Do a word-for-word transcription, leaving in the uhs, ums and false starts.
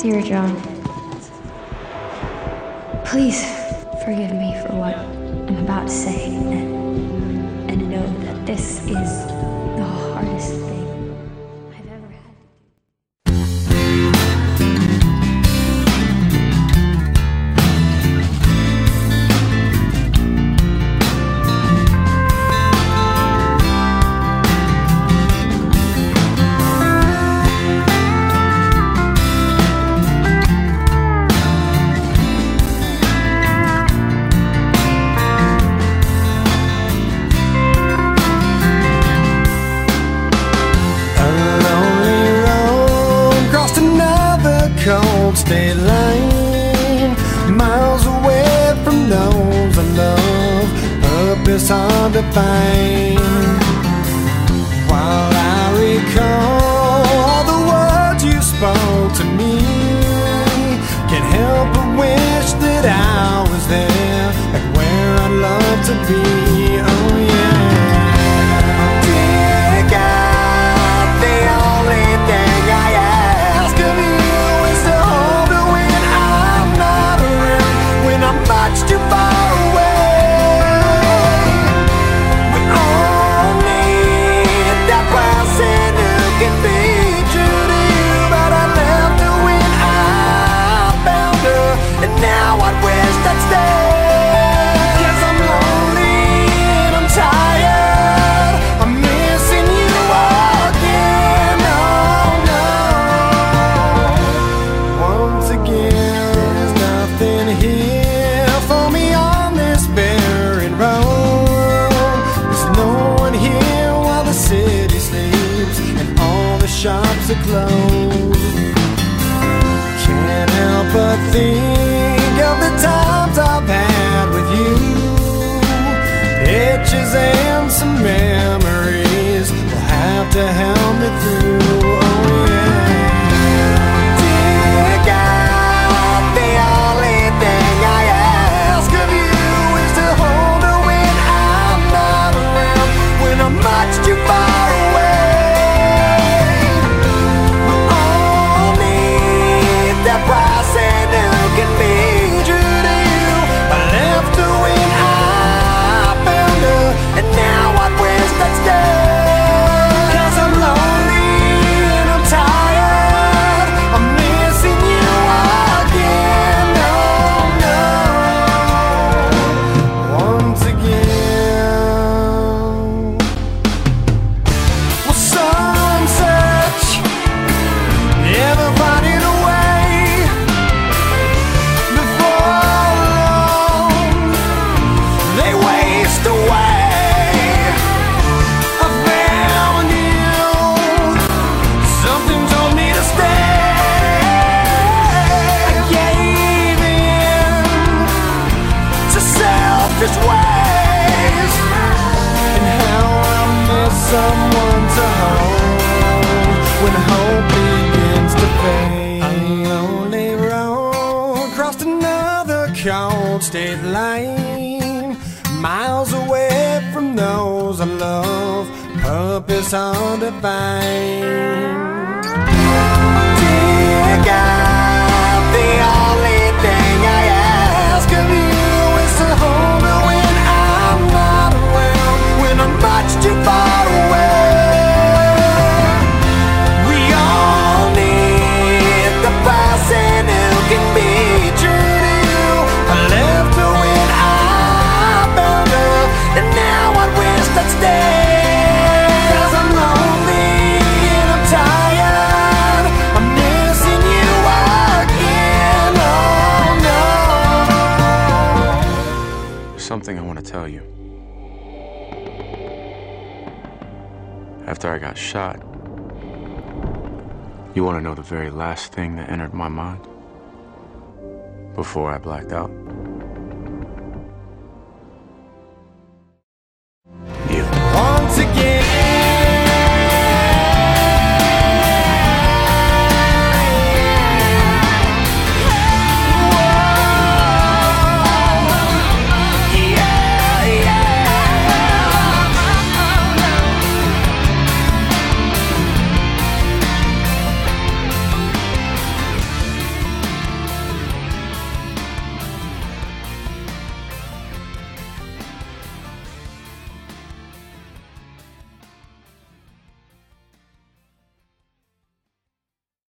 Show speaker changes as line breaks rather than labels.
Dear John, please forgive me for what I'm about to say, and, and know that this is the hardest thing I've ever had to do.
Cold state line, miles away from those I love, purpose hard to find. While I recall all the words you spoke to me, can't help but wish that I was there, like where I'd love to be. Oh yeah. Dear God, the only thing I ask of you much too far away. We all need that person who can be true to you, but I left her when I found her, and now I wish I'd stay. 'Cause I'm lonely and I'm tired, I'm missing you again. Oh no, once again there's nothing here for me on this barren road. There's no one here while the city sleeps and all the shops are closed. Can't help but think of the times I've had with you, pictures and some memories will have to help me through. Oh yeah. Dear God, the only thing I ask of you is to hold her when I'm not around, when I'm much too far away. We all need that person who can be true to you. I left her when I found her, and now I wish I'd stay. 'Cause I'm lonely and I'm tired, I'm missing you again. Oh no, once again. Well, some search, never finding a way. Before long, they waste away. I found you, something told me to stay. I gave in to selfish ways, and how I miss someone to hold when hope begins to fade. A lonely road crossed another cold state line, miles away from those I love, purpose hard to find. Dear God, the only thing I ask of you is to hold her when I'm not around, when I'm much too far away. We all need the person who can be true to you. I left her when I found her, and now I wish I'd stay. 'Cause I'm lonely and I'm tired, I'm missing you again. Oh no.
There's something I want to tell you. After I got shot, you want to know the very last thing that entered my mind? Before I blacked out?